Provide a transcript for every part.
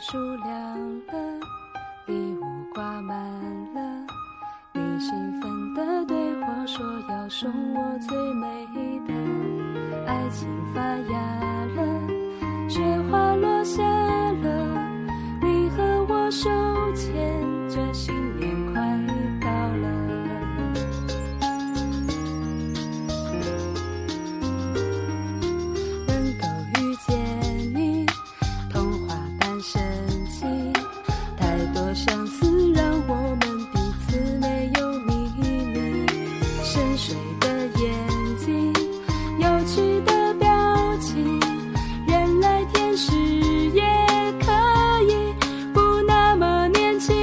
数亮了，礼物挂满了，你兴奋地对我说要送我最美的。爱情发芽了，雪花落下了，你和我手牵着，新年快到了。能够遇见你，童话般神奇，太多相似让我们彼此没有秘密。深邃的眼睛，有趣的表情，原来天使也可以不那么年轻。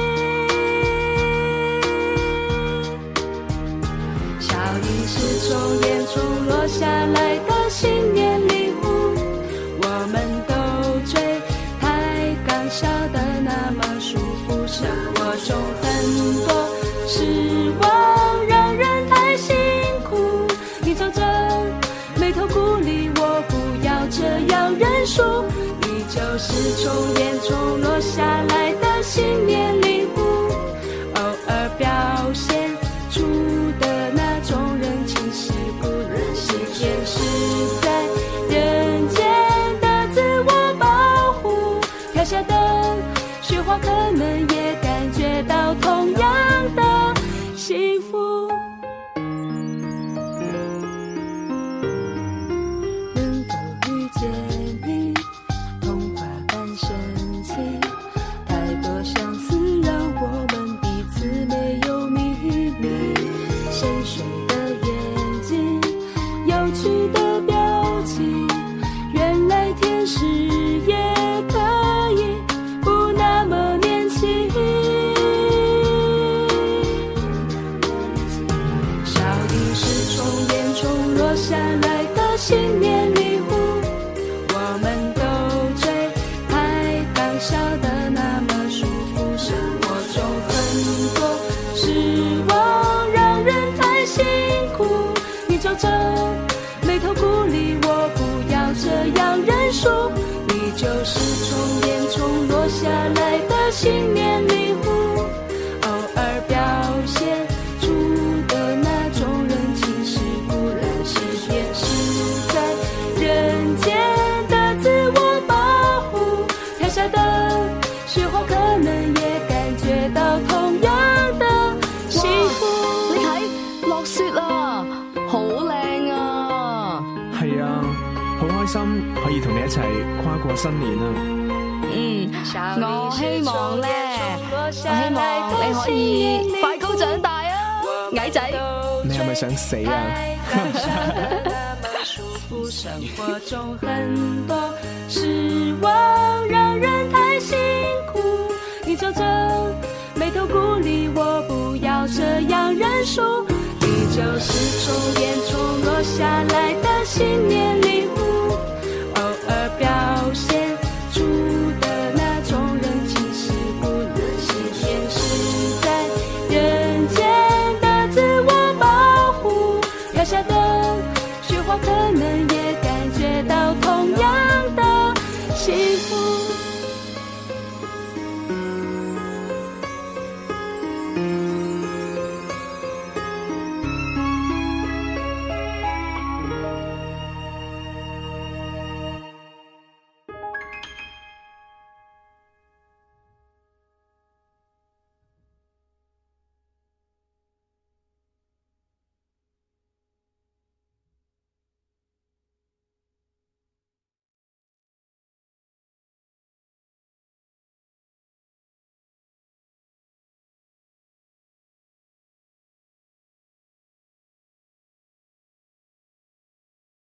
笑意是从眼中落下来的新年礼物，我们都追太刚笑的那么舒服，生活中很多失望让人太辛苦，你皱着眉头鼓励我不要这样认输，你就是从眼中落下来的新年礼物，偶尔表现出的那种人情世故，是天使在人间的自我保护，飘下的雪花可能也感觉到同样的幸福。能够遇见你，童话般神奇，太多相似让我们彼此没有秘密。深邃的眼睛，有趣的表情，原来天使也可以不那么年轻。笑意是从眼中落下来的新年礼物，我们都追太刚笑的那么舒服，生活中很多失望让人太辛苦，你皱着眉头鼓励我不要这样认输，你就是从眼中落下来的新年礼物，偶尔表现出的那种人情世故，是天使在人间的自我保护，飘下的雪花可能也感覺到同樣的幸福。 你睇落雪啦，好靚啊！ 係啊，好開心可以同你一齊跨過新年啊！ 我希望咧，我希望你可以快高長大啊，矮仔。 你係咪想死啊？ 生活中很多失望让人太辛苦，你皱着眉头鼓励我不要这样认输，你就是从眼中落下来的新年礼